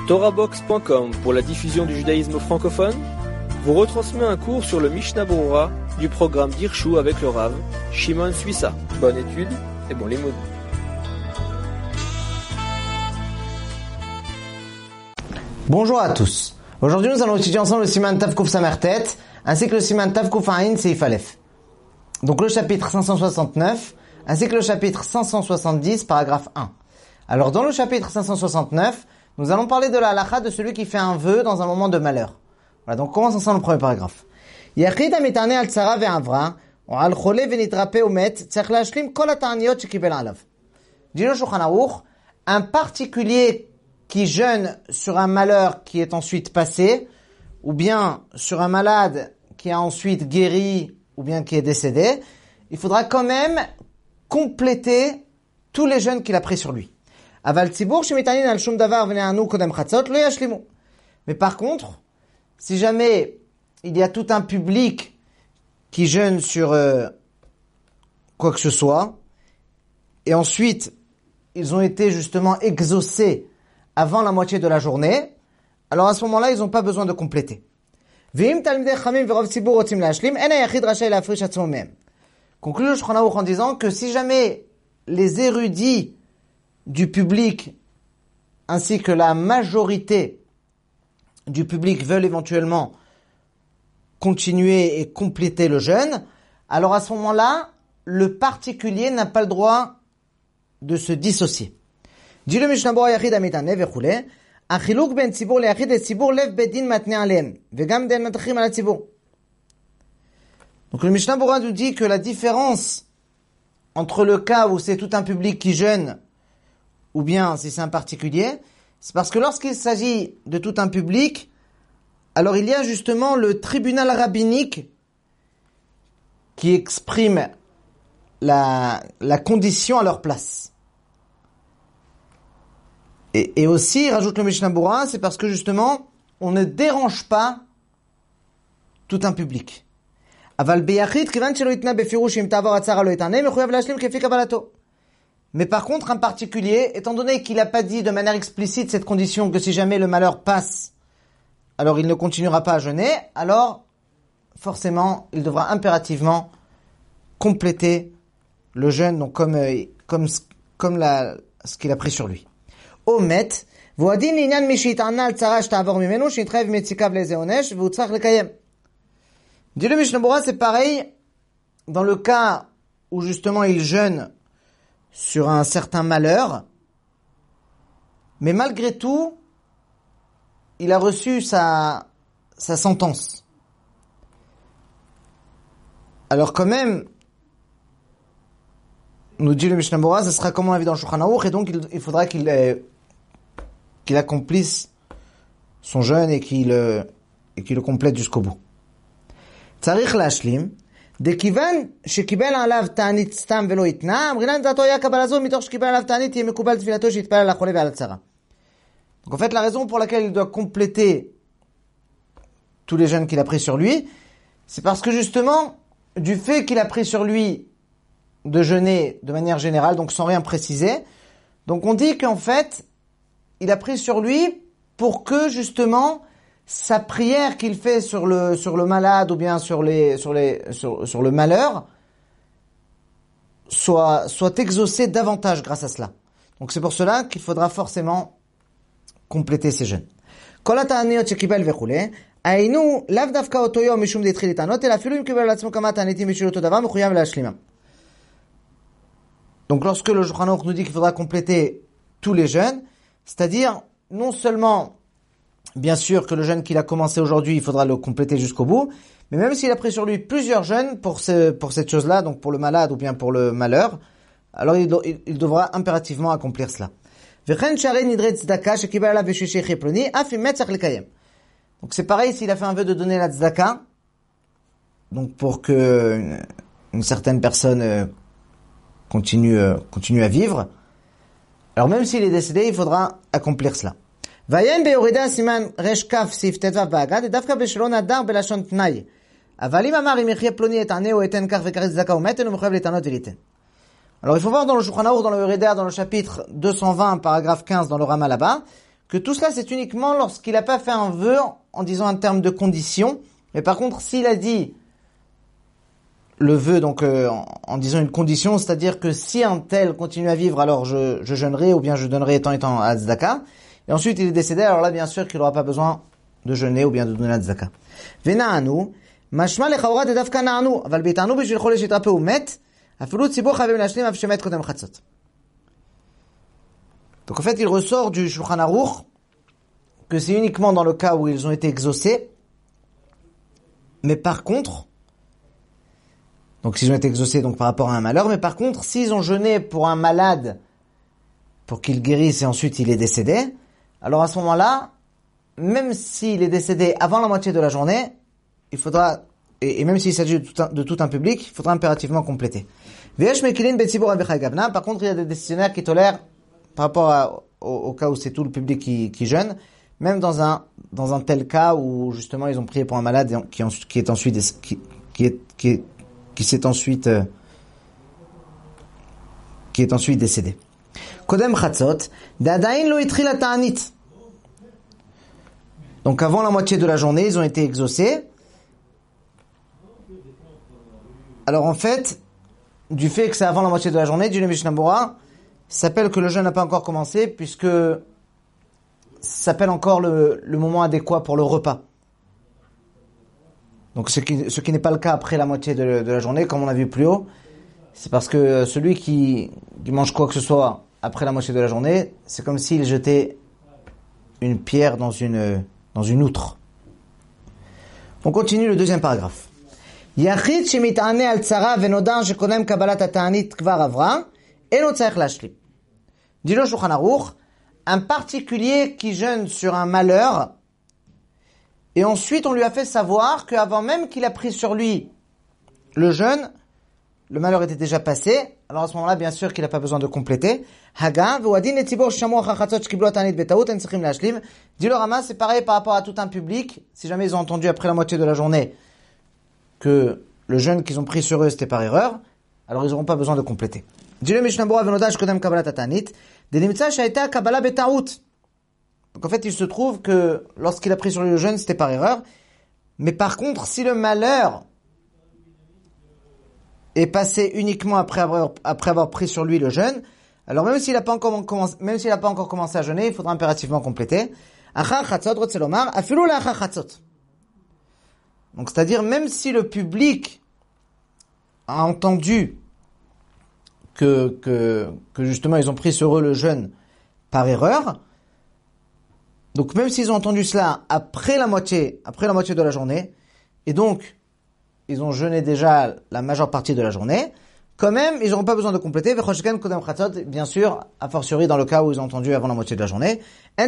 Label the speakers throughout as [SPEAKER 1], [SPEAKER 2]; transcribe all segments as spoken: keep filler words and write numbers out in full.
[SPEAKER 1] Torahbox point com pour la diffusion du judaïsme francophone vous retransmet un cours sur le Mishnah Berurah du programme d'Hirshu avec le Rav Shimon Suissa. Bonne étude et bon limoud.
[SPEAKER 2] Bonjour à tous. Aujourd'hui, nous allons étudier ensemble le Siman Tav Kuf Samertet ainsi que le Siman Tav Kuf Ayin Seif Aleph. Donc le chapitre cinq cent soixante-neuf ainsi que le chapitre cinq cent soixante-dix, paragraphe un. Alors dans le chapitre cinq cent soixante-neuf, nous allons parler de la halakha de celui qui fait un vœu dans un moment de malheur. Voilà, donc commence ensemble le premier paragraphe. Yachid amitane al tsara ve'avra, ou al chole ve'nitrape umet, tzarich lashlim kol ha'ta'aniyot shekibel alav. Dit le Shulchan Aruch, un particulier qui jeûne sur un malheur qui est ensuite passé, ou bien sur un malade qui a ensuite guéri, ou bien qui est décédé, il faudra quand même compléter tous les jeûnes qu'il a pris sur lui. Aval tzibur shemitanin al shum davar v'ne'anu kodem chatzot lo yashlimu. Mais par contre, si jamais il y a tout un public qui jeûne sur euh, quoi que ce soit, et ensuite ils ont été justement exaucés avant la moitié de la journée, alors à ce moment-là, ils n'ont pas besoin de compléter. Conclut le Shulchan Aruch en disant que si jamais les érudits du public ainsi que la majorité du public veulent éventuellement continuer et compléter le jeûne, alors à ce moment-là, le particulier n'a pas le droit de se dissocier. Dit le Mishnah Berurah Yachid Amitane v'chule, achiluk ben tzibur leyachid et tzibur lev bedin matne alehem, v'gam den matachim ala tzibur. Donc le Mishnah Berurah nous dit que la différence entre le cas où c'est tout un public qui jeûne, ou bien si c'est un particulier, c'est parce que lorsqu'il s'agit de tout un public, alors il y a justement le tribunal rabbinique qui exprime la, la condition à leur place. Et, et aussi, rajoute le Mishnah Berurah, c'est parce que justement, on ne dérange pas tout un public. Mais par contre, un particulier, étant donné qu'il n'a pas dit de manière explicite cette condition que si jamais le malheur passe, alors il ne continuera pas à jeûner, alors forcément, il devra impérativement compléter le jeûne, donc comme comme comme la, ce qu'il a pris sur lui. Omet, voadin l'inyan mishitana al tzara shta'avor mimenu shitrev metzikav leze onesh v'utzrach lekayem. Dit le Mishnah Berurah, c'est pareil dans le cas où justement il jeûne sur un certain malheur, mais malgré tout, il a reçu sa, sa sentence. Alors quand même, nous dit le Mishnah Berurah, ce sera comme on l'a vu dans le Shulchan Aruch, et donc il, il faudra qu'il, euh, qu'il accomplisse son jeûne et qu'il, euh, et qu'il le complète jusqu'au bout. Tzarich lashlim, דכיוון שקיבל עליו תענית סתם ולא התנה, אמרינן דעתו היה קבלה זו, מתוך שקיבל עליו תענית תהיה מקובל תפילתו שיתפלל על החולה ועל הצרה. Donc en fait, la raison pour laquelle il doit compléter tous les jeûnes qu'il a pris sur lui, c'est parce que justement, du fait qu'il a pris sur lui de jeûner de manière générale, donc sans rien préciser, donc on dit qu'en fait, il a pris sur lui pour que justement sa prière qu'il fait sur le sur le malade ou bien sur les sur les sur, sur le malheur soit soit exaucée davantage grâce à cela. Donc c'est pour cela qu'il faudra forcément compléter ces jeûnes. Kol ha'ta'aniyot shekibel v'chule, haynu lav davka oto yom mishum d'etchil litanot, ela afilu im kibel al atzmo kama ta'anitim mishul oto davar mechuyav lashlimam. Donc lorsque le Shulchan Aruch nous dit qu'il faudra compléter tous les jeûnes, c'est-à-dire non seulement bien sûr que le jeûne qu'il a commencé aujourd'hui, il faudra le compléter jusqu'au bout, mais même s'il a pris sur lui plusieurs jeûnes pour ce, pour cette chose-là, donc pour le malade ou bien pour le malheur, alors il, do, il, il devra impérativement accomplir cela. Donc c'est pareil s'il a fait un vœu de donner la tzedaka, donc pour que une, une certaine personne euh, continue, euh, continue à vivre, alors même s'il est décédé, il faudra accomplir cela. ויין ביורדה סימן רש כף סעיף ט"ו בהגד, דווקא בשלא נדר בלשון תנאי. אבל אם אמר אם יחיה פלוני יתענה או ייתן כך וכך צדקה ומת, אינו מחויב להתענות וליתן. Alors il faut voir dans le Shulchan Aruch, dans le Yoreda, dans le chapitre deux cent vingt, paragraphe quinze, dans le Rama là-bas, que tout cela c'est uniquement lorsqu'il n'a pas fait un vœu en disant un terme de condition. Mais par contre, s'il a dit le vœu donc euh, en, en disant une condition, c'est-à-dire que si un tel continue à vivre, alors je, je jeûnerai ou bien je donnerai tant et tant à tzedaka. Et ensuite il est décédé, alors là bien sûr qu'il n'aura pas besoin de jeûner ou bien de donner à tzedaka. Vena'anu, mashma lechaora de dafka na'anu, aval beitanu bishvil chole shitrape ou met, afilu tzibur chavim lashlim af shemet kodem chatzot. Donc en fait, il ressort du Shulchan Aruch que c'est uniquement dans le cas où ils ont été exaucés. Mais par contre, donc s'ils ont été exaucés donc par rapport à un malheur, mais par contre, s'ils ont jeûné pour un malade, pour qu'il guérisse et ensuite il est décédé, alors à ce moment-là, même s'il est décédé avant la moitié de la journée, il faudra, et, et même s'il s'agit de tout, un, de tout un public, il faudra impérativement compléter. Par contre, il y a des décisionnaires qui tolèrent, par rapport à, au, au cas où c'est tout le public qui, qui jeûne, même dans un dans un tel cas où justement ils ont prié pour un malade qui, qui est ensuite qui, qui est qui est, qui s'est ensuite euh, qui est ensuite décédé. Kodem chatzot d'adain lo itrila ta'anit. Donc avant la moitié de la journée, ils ont été exaucés. Alors en fait, du fait que c'est avant la moitié de la journée, du Mishnah Berurah s'appelle que le jeûne n'a pas encore commencé, puisque ça s'appelle encore le, le moment adéquat pour le repas. Donc ce qui, ce qui n'est pas le cas après la moitié de, de la journée, comme on a vu plus haut, c'est parce que celui qui, qui mange quoi que ce soit après la moitié de la journée, c'est comme s'il jetait une pierre dans une, dans une outre. On continue le deuxième paragraphe. Yachid shemit'ane al tzara venodar shekodem kabbalat ha'ta'anit kvar avra, eno tzarich lashlim. Dit le Shulchan Aruch, un particulier qui jeûne sur un malheur, et ensuite on lui a fait savoir qu'avant même qu'il a pris sur lui le jeûne, le malheur était déjà passé, alors à ce moment-là, bien sûr qu'il n'a pas besoin de compléter. Haga, v'uadin etzibor shamu achachatzot shkiblu tanit betaut, en tzrichim lashlim. Dit le Rama, c'est pareil par rapport à tout un public, si jamais ils ont entendu après la moitié de la journée que le jeûne qu'ils ont pris sur eux c'était par erreur, alors ils n'auront pas besoin de compléter. Dit le Mishnah Berurah v'noda shekodem kabbalat ha'ta'anit, de nimtza shayta kabbala betaut. Donc en fait, il se trouve que lorsqu'il a pris sur lui le jeûne, c'était par erreur. Mais par contre, si le malheur est passé uniquement après avoir, après avoir pris sur lui le jeûne, alors même s'il n'a pas encore commencé, même s'il n'a pas encore commencé à jeûner, il faudra impérativement compléter. Achar chatzot rotzelomar, afilu leachar chatzot. Donc c'est-à-dire même si le public a entendu que que que justement ils ont pris sur eux le jeûne par erreur, donc même s'ils ont entendu cela après la moitié, après la moitié de la journée, et donc ils ont jeûné déjà la majeure partie de la journée, quand même ils n'auront pas besoin de compléter. Bien sûr, a fortiori dans le cas où ils ont entendu avant la moitié de la journée.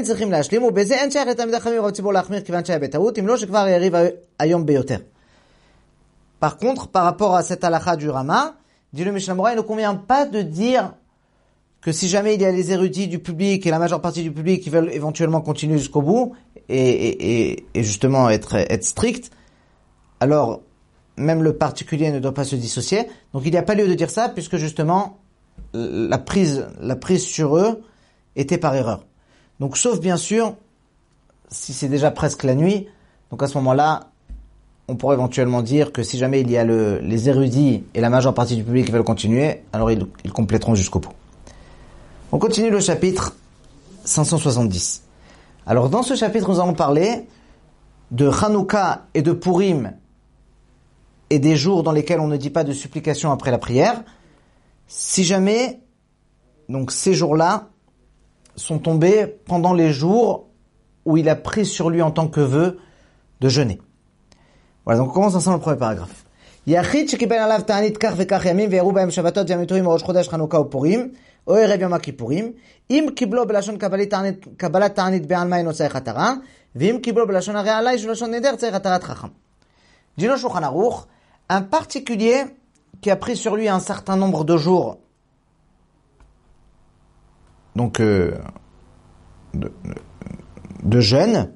[SPEAKER 2] Par contre, par rapport à cette halakha du Rama, dit le Mishnah Berurah, il ne convient pas de dire que si jamais il y a les érudits du public et la majeure partie du public qui veulent éventuellement continuer jusqu'au bout et, et, et, et justement être, être strict, alors même le particulier ne doit pas se dissocier. Donc il n'y a pas lieu de dire ça puisque justement la prise, la prise sur eux était par erreur. Donc sauf bien sûr si c'est déjà presque la nuit, donc à ce moment-là on pourrait éventuellement dire que si jamais il y a le, les érudits et la majeure partie du public qui veulent continuer, alors ils, ils compléteront jusqu'au bout. On continue le chapitre cinq cent soixante-dix. Alors dans ce chapitre, nous allons parler de Hanouka et de Purim et des jours dans lesquels on ne dit pas de supplication après la prière, si jamais donc ces jours-là sont tombés pendant les jours où il a pris sur lui en tant que vœu de jeûner. Voilà, donc on commence ensemble le premier paragraphe. Yachid shekibel alav ta'anit kach vekach yamim ve'eru b'hem shabbatot yom tovim rosh chodesh Chanukah uPurim או ערב יום הכיפורים, אם קיבלו בלשון קבלת תענית בעלמא אינו צריך התרה, ואם קיבלו בלשון הרעלה של לשון נדר צריך התרת חכם. Dit le Shulchan Aruch, un particulier qui a pris sur lui un certain nombre de jours, donc euh, de, de jeûne,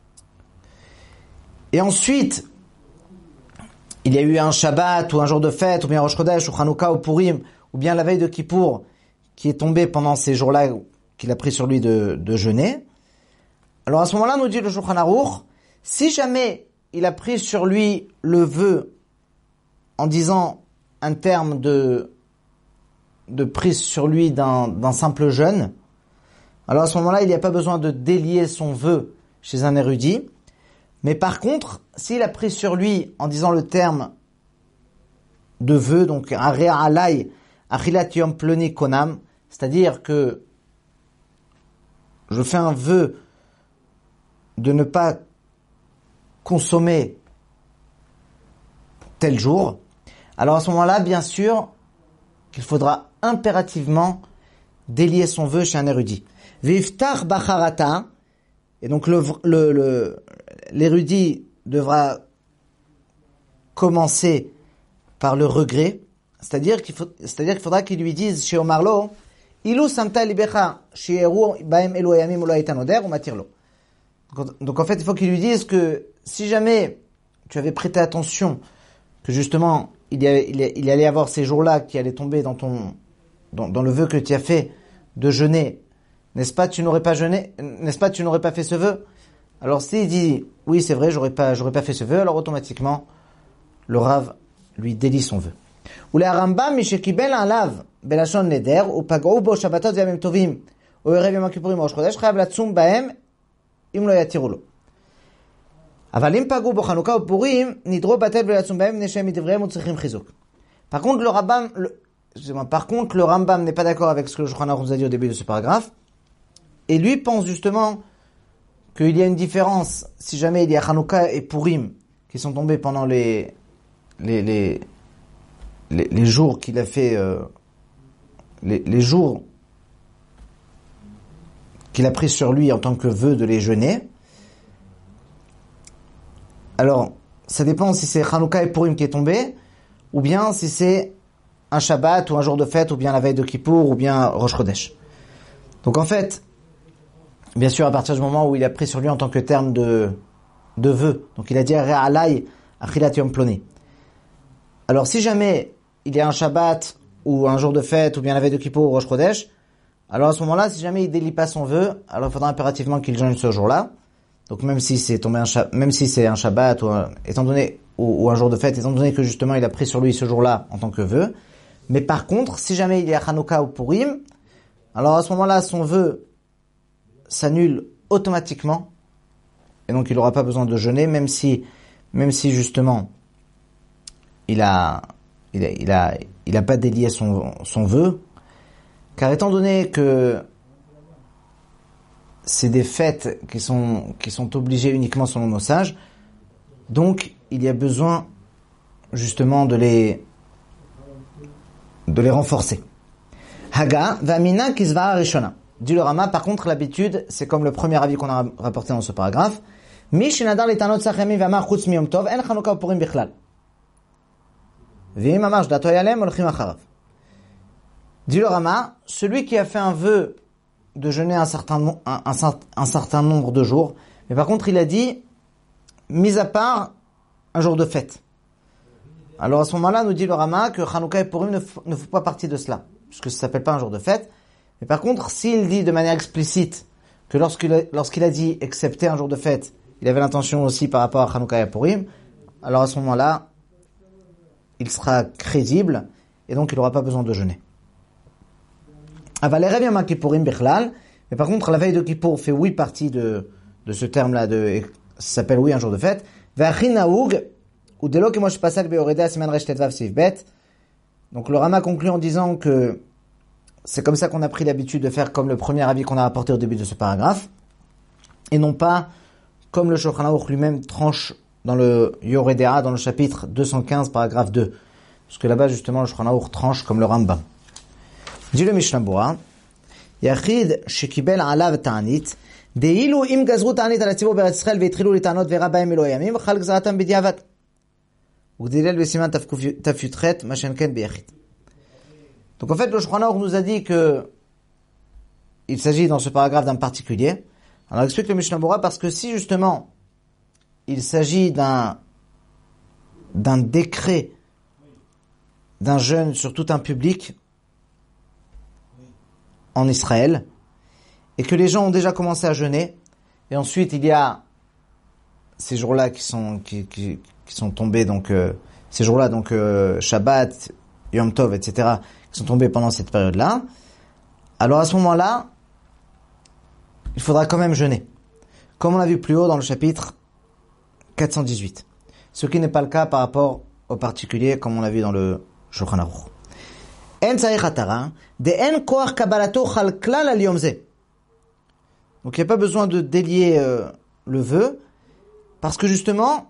[SPEAKER 2] et ensuite il y a eu un Shabbat ou un jour de fête, ou bien Rosh Chodesh ou Chanukah ou Purim, ou bien la veille de Kippour, qui est tombé pendant ces jours-là qu'il a pris sur lui de, de jeûner. Alors à ce moment-là, nous dit le Shulchan Aruch, si jamais il a pris sur lui le vœu en disant un terme de, de prise sur lui d'un, d'un simple jeûne, alors à ce moment-là, il n'y a pas besoin de délier son vœu chez un érudit. Mais par contre, s'il a pris sur lui en disant le terme de vœu, donc Area Alay, Achilat Yom Ploni Konam, c'est-à-dire que je fais un vœu de ne pas consommer tel jour, alors à ce moment-là, bien sûr, qu'il faudra impérativement délier son vœu chez un érudit. Viftar Bacharata, et donc le, le, le, l'érudit devra commencer par le regret, c'est-à-dire qu'il faut, c'est-à-dire qu'il faudra qu'il lui dise chez Omarlo, Ilu samta libecha she'eru baem elu yamim ulo hayta noder ou matirlo. Donc en fait, il faut qu'il lui dise que si jamais tu avais prêté attention que justement il y, avait, il y, il y allait avoir ces jours-là qui allaient tomber dans ton dans, dans le vœu que tu as fait de jeûner, n'est-ce pas, tu n'aurais pas jeûné, n'est-ce pas, tu n'aurais pas fait ce vœu. Alors s'il dit oui, c'est vrai, j'aurais pas j'aurais pas fait ce vœu, alors automatiquement le Rav lui délie son vœu. Ou le Rambam mishekibel alav belashon neder ou pagou bo shabbatot yamim tovim ou erev yom kippurim ou rosh chodesh chayav latzum bahem im lo yatiru lo. אבל אם פגעו בו חנוכה ופורים, נדרו בטל ולעצום בהם, מפני שהם מדבריהם וצריכים חיזוק. Par contre, le Rambam, le, excusez-moi, par contre, le Rambam n'est pas d'accord avec ce que le Shulchan Aruch nous a dit au début de ce paragraphe. Et lui pense justement qu'il y a une différence si jamais il y a Hanouka et Purim qui sont tombés pendant les, les, les, les, les jours qu'il a fait, euh, les, les jours qu'il a pris sur lui en tant que vœu de les jeûner. Alors, ça dépend si c'est Hanouka et Purim qui est tombé, ou bien si c'est un Shabbat ou un jour de fête, ou bien la veille de Kippour, ou bien Rosh Chodesh. Donc en fait, bien sûr, à partir du moment où il a pris sur lui en tant que terme de, de vœu, donc il a dit Alay Achilat Yom Ploni. Alors si jamais il y a un Shabbat, ou un jour de fête, ou bien la veille de Kippour, ou Rosh Chodesh, alors à ce moment-là, si jamais il délie pas son vœu, alors il faudra impérativement qu'il jeûne ce jour-là. Donc même si c'est tombé un Shabbat, même si c'est un Shabbat ou un, étant donné ou, ou un jour de fête, étant donné que justement il a pris sur lui ce jour-là en tant que vœu. Mais par contre, si jamais il y a Hanouka ou Purim, alors à ce moment-là son vœu s'annule automatiquement et donc il n'aura pas besoin de jeûner, même si même si justement il a il a il a il a pas délié son son vœu, car étant donné que c'est des fêtes qui sont qui sont obligées uniquement selon nos sages, donc il y a besoin justement de les de les renforcer. Haga vamina kisva rishona. Dit le Rama, par contre l'habitude, c'est comme le premier avis qu'on a rapporté dans ce paragraphe. Mi shenadar litanot sachemi vamar chutz miyom tov en chanukah purim bichlal. V'im amar shdato yalem olchim acharav. Dit le Rama, celui qui a fait un vœu de jeûner un certain, un, un, un certain nombre de jours. Mais par contre, il a dit, mis à part un jour de fête. Alors à ce moment-là, nous dit le Rama que Hanouka et Purim ne, f- ne font pas partie de cela, puisque ça s'appelle pas un jour de fête. Mais par contre, s'il dit de manière explicite que lorsqu'il a, lorsqu'il a dit excepté un jour de fête, il avait l'intention aussi par rapport à Hanouka et Purim, alors à ce moment-là, il sera crédible et donc il n'aura pas besoin de jeûner. Mais par contre, la veille de Kippour fait oui partie de, de ce terme-là, de, ça s'appelle oui un jour de fête. Donc le Rama conclut en disant que c'est comme ça qu'on a pris l'habitude de faire comme le premier avis qu'on a apporté au début de ce paragraphe, et non pas comme le Shulchan Aruch lui-même tranche dans le Yoredea, dans le chapitre deux cent quinze, paragraphe deux. Parce que là-bas, justement, le Shulchan Aruch tranche comme le Rambam. dit le Mishnah Bora, Yachid shekibel alav ta'anit, deilu im gazru ta'anit al hatzibur be'eretz Yisrael ve'itchilu litanot ve'ra ba'em elo yamim, chal gzaratam b'diavad. Ugdilel b'siman taf yutchet, ma shen ken b'yachid. Donc en fait, le Shulchan Aruch nous a dit que il s'agit dans ce paragraphe d'un particulier. Alors explique le Mishnah Bora, parce que si justement il s'agit d'un d'un décret d'un jeûne sur tout un public en Israël, et que les gens ont déjà commencé à jeûner, et ensuite il y a ces jours-là qui sont qui qui, qui sont tombés donc euh, ces jours-là donc euh, Shabbat, Yom Tov, et cetera qui sont tombés pendant cette période-là. Alors à ce moment-là, il faudra quand même jeûner, comme on l'a vu plus haut dans le chapitre quatre cent dix-huit. Ce qui n'est pas le cas par rapport au particulier, comme on l'a vu dans le Shulchan Aruch. En tzarich hatara, de en koach kabalato chal klal al yom zeh. Donc il n'y a pas besoin de délier euh, le vœu, parce que justement,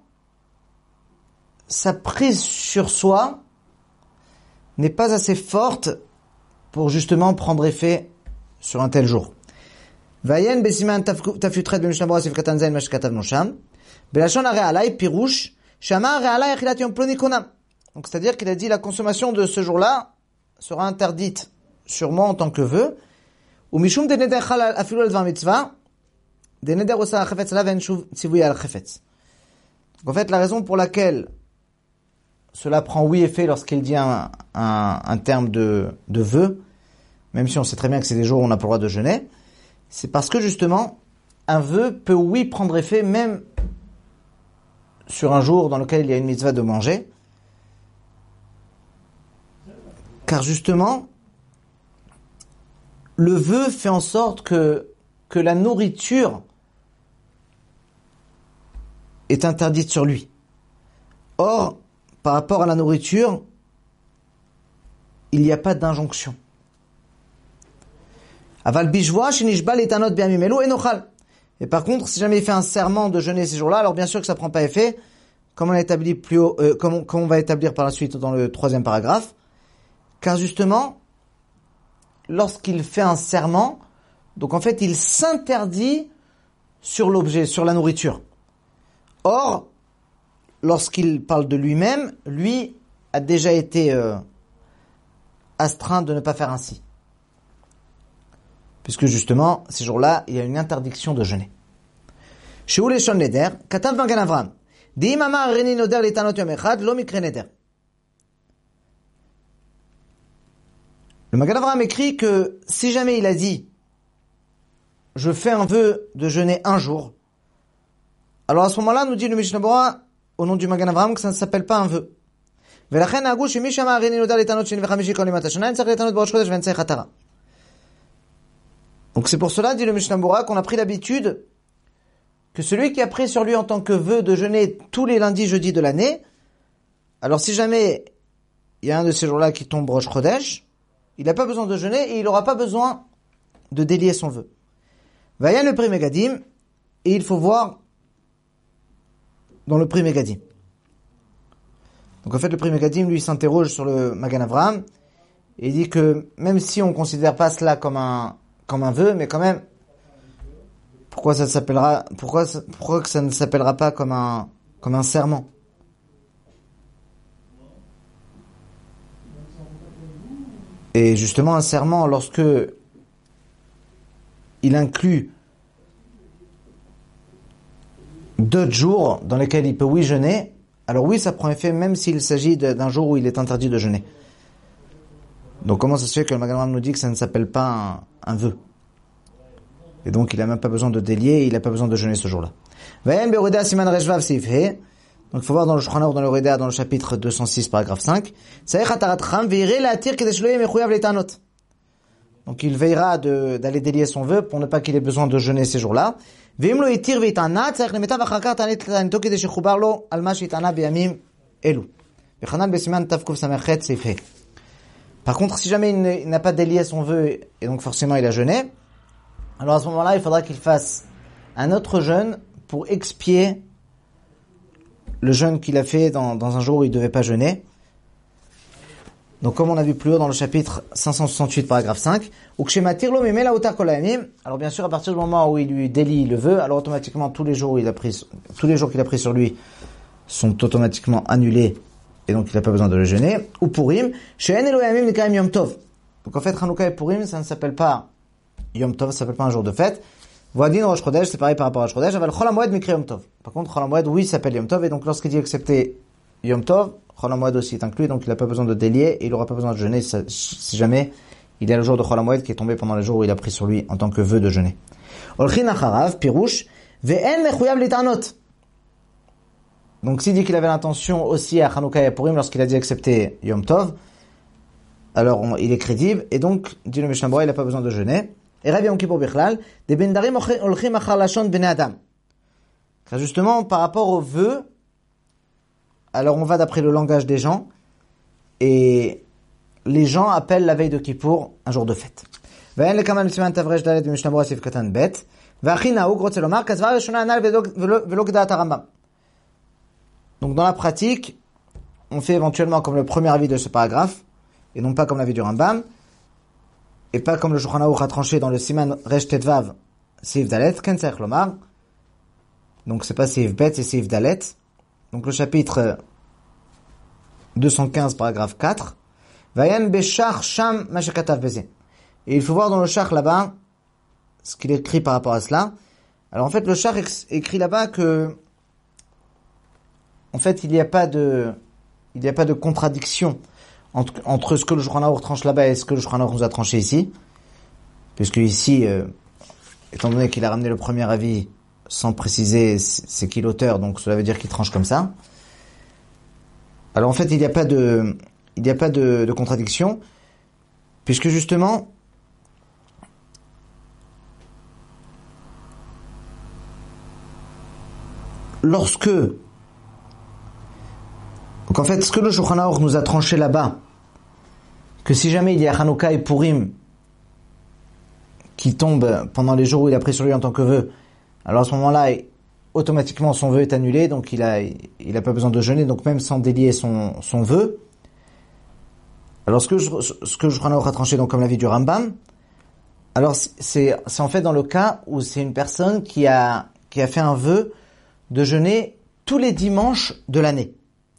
[SPEAKER 2] sa prise sur soi n'est pas assez forte pour justement prendre effet sur un tel jour. Vayen besiman tafutret b'mishnah berurah sif katan zayin ma shekatavnu sham, belashon hare'alai pirush shama hare'alai achilat yom ploni konam. Donc c'est-à-dire qu'il a dit la consommation de ce jour-là sera interdite sur moi en tant que vœu. Ou mishum de neder chal afilu al dvar mitzvah, de neder osa al chafetz alav en shuv tzivui al chafetz. En fait, la raison pour laquelle cela prend oui effet lorsqu'il dit un, un, un terme de, de vœu, même si on sait très bien que c'est des jours où on n'a pas le droit de jeûner, c'est parce que justement, un vœu peut oui prendre effet même sur un jour dans lequel il y a une mitzvah de manger, car justement, le vœu fait en sorte que, que la nourriture est interdite sur lui. Or, par rapport à la nourriture, il n'y a pas d'injonction. Aval bijwa shenishba letanot bi'amim elu enochal. Et par contre, si jamais il fait un serment de jeûner ces jours-là, alors bien sûr que ça prend pas effet, comme on a établi plus haut, euh, comme, on, comme on va établir par la suite dans le troisième paragraphe, car justement, lorsqu'il fait un serment, donc en fait, il s'interdit sur l'objet, sur la nourriture. Or, lorsqu'il parle de lui-même, lui a déjà été euh, astreint de ne pas faire ainsi. Puisque justement, ces jours-là, il y a une interdiction de jeûner. Shehu leshon neder, katav Magen Avraham. Di'im amar harini noder litanot yom echad, lo mikre neder. Le Magen Avraham écrit que si jamais il a dit « Je fais un vœu de jeûner un jour », alors à ce moment-là, nous dit le Mishnah Berurah, au nom du Magen Avraham, que ça ne s'appelle pas un vœu. ולכן נהגו שמי שאמר הריני נודע ליתנות שני וחמישי כל ימות השנה, צריך ליתנות בראש חודש ואמצעי חטרה. Donc c'est pour cela, dit le Mishnah Berurah, qu'on a pris l'habitude que celui qui a pris sur lui en tant que vœu de jeûner tous les lundis, jeudis de l'année, alors si jamais il y a un de ces jours-là qui tombe Rosh Chodesh, il n'a pas besoin de jeûner et il n'aura pas besoin de délier son vœu. Vayan le Pri Megadim, et il faut voir dans le Pri Megadim. Donc en fait, le Pri Megadim, lui, s'interroge sur le Magen Avraham, et il dit que même si on ne considère pas cela comme un, comme un vœu, mais quand même, pourquoi ça s'appellera, pourquoi, pourquoi que ça ne s'appellera pas comme un, comme un serment? Et justement, un serment, lorsque il inclut d'autres jours dans lesquels il peut oui jeûner, alors oui, ça prend effet même s'il s'agit d'un jour où il est interdit de jeûner. Donc comment ça se fait que le Magen Avraham nous dit que ça ne s'appelle pas un, un vœu? Et donc il n'a même pas besoin de délier, il n'a pas besoin de jeûner ce jour-là. Donc il faut voir dans le Shulchan Aruch, dans le Reda, dans le chapitre deux cent six, paragraphe cinq. Donc il veillera de, d'aller délier son vœu pour ne pas qu'il ait besoin de jeûner ces jours-là. Par contre, si jamais il n'a pas délié son vœu et donc forcément il a jeûné, alors à ce moment-là, il faudra qu'il fasse un autre jeûne pour expier le jeûne qu'il a fait dans, dans un jour où il ne devait pas jeûner. Donc comme on a vu plus haut dans le chapitre cinq cent soixante-huit, paragraphe cinq, alors bien sûr, à partir du moment où il lui délie le vœu, alors automatiquement tous les jours où il a pris, tous les jours qu'il a pris sur lui sont automatiquement annulés et donc il n'a pas besoin de le jeûner. Ou Purim, Yom Tov. Donc en fait, Hanouka et Purim, ça ne s'appelle pas Yom Tov, ça s'appelle pas un jour de fête. Voadin Rosh Chodesh, c'est pareil par rapport à Rosh Chodesh. Aval Chol HaMoed mikre Yom Tov. Par contre, Chol HaMoed, oui, s'appelle Yom Tov, et donc lorsqu'il dit accepter Yom Tov, Chol HaMoed aussi est inclus, donc il n'a pas besoin de délier, et il n'aura pas besoin de jeûner si jamais il y a le jour de Chol HaMoed qui est tombé pendant le jour où il a pris sur lui en tant que vœu de jeûner. Olchin Acharav, Pirouche, Ve'en mechuyav litanot. Donc s'il dit qu'il avait l'intention aussi à Hanouka et à Purim lorsqu'il a dit accepter Yom Tov, alors on, il est crédible, et donc, dit le Mishnah Berurah, il n'a pas besoin de jeûner. Et Rabbi Yom Kippur Bichlal, des bendarim olchim achar lashon bnei adam. Car justement, par rapport aux vœux, alors on va d'après le langage des gens, et les gens appellent la veille de Kippour un jour de fête. Ve'en lekaman b'siman tavresh dalet b'Mishnah Berurah sif katan bet, ve'achi naoug rotze lomar, kazvar reshona anal ve'lo k'da'at HaRambam. Donc dans la pratique, on fait éventuellement comme le premier avis de ce paragraphe, et non pas comme l'avis du Rambam, et pas comme le Shulchan Aruch a tranché dans le Siman Resh Tetvav, Seif Dalet, Ken Tzarich Lomar. Donc c'est pas Seif Bet, c'est Seif Dalet. Donc le chapitre deux cent quinze, paragraphe quatre. Vayan Beshach Sham Mashakatav Beze. Et il faut voir dans le Shach là-bas, ce qu'il écrit par rapport à cela. Alors en fait, le Shach écrit là-bas que, en fait, il n'y a pas de, il n'y a pas de contradiction entre, entre ce que le Shulchan Aruch tranche là-bas et ce que le Shulchan Aruch nous a tranché ici. Puisque ici, euh, étant donné qu'il a ramené le premier avis sans préciser c'est qui l'auteur, donc cela veut dire qu'il tranche comme ça. Alors en fait, il n'y a pas de, il n'y a pas de, de contradiction, puisque justement, lorsque, donc en fait, ce que le Shulchan Aruch nous a tranché là-bas, que si jamais il y a Hanouka et Purim qui tombent pendant les jours où il a pris sur lui en tant que vœu, alors à ce moment-là, automatiquement son vœu est annulé, donc il a, il a pas besoin de jeûner, donc même sans délier son, son vœu. Alors ce que je, ce que je a tranché, donc comme l'avis du Rambam, alors c'est, c'est en fait dans le cas où c'est une personne qui a, qui a fait un vœu de jeûner tous les dimanches de l'année.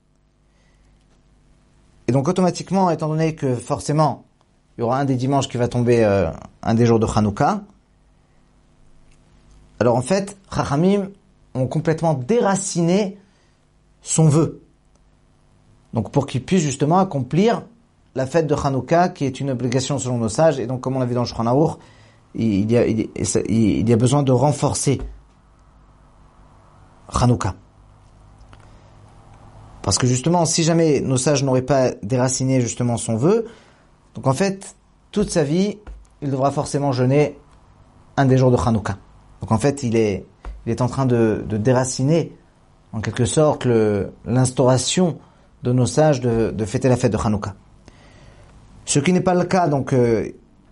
[SPEAKER 2] Et donc automatiquement, étant donné que forcément, il y aura un des dimanches qui va tomber, euh, un des jours de Hanouka, alors en fait, Chachamim ont complètement déraciné son vœu. Donc pour qu'il puisse justement accomplir la fête de Hanouka, qui est une obligation selon nos sages, et donc comme on l'a vu dans le Shulchan Aruch, il y a, il, il y a besoin de renforcer Hanouka. Parce que justement, si jamais nos sages n'auraient pas déraciné justement son vœu, donc en fait, toute sa vie, il devra forcément jeûner un des jours de Hanouka. Donc en fait, il est, il est en train de, de déraciner, en quelque sorte, le, l'instauration de nos sages de, de fêter la fête de Hanouka. Ce qui n'est pas le cas, donc, euh,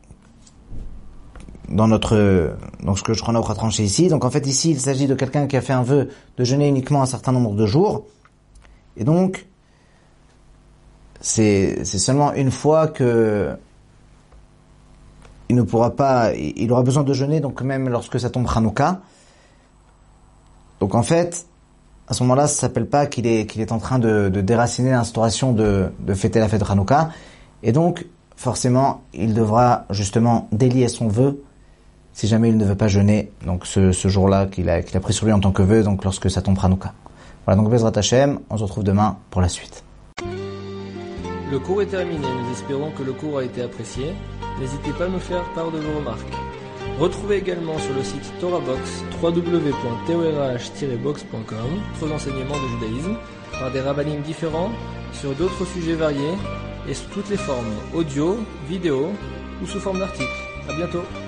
[SPEAKER 2] dans notre, donc ce que je a tranché ici. Donc en fait, ici, il s'agit de quelqu'un qui a fait un vœu de jeûner uniquement un certain nombre de jours. Et donc, c'est, c'est seulement une fois que il ne pourra pas, il aura besoin de jeûner, donc même lorsque ça tombe Hanouka. Donc en fait, à ce moment-là, ça s'appelle pas qu'il est, qu'il est en train de, de déraciner l'instauration de, de fêter la fête de Hanouka. Et donc, forcément, il devra justement délier son vœu, si jamais il ne veut pas jeûner, donc ce, ce jour-là qu'il a, qu'il a pris sur lui en tant que vœu, donc lorsque ça tombe Hanouka. Voilà, donc Bezrat Hashem, on se retrouve demain pour la suite.
[SPEAKER 1] Le cours est terminé, nous espérons que le cours a été apprécié. N'hésitez pas à nous faire part de vos remarques. Retrouvez également sur le site TorahBox, w w w point torah tiret box point com, d'autres enseignements de judaïsme, par des rabbinim différents, sur d'autres sujets variés, et sous toutes les formes, audio, vidéo ou sous forme d'articles. À bientôt.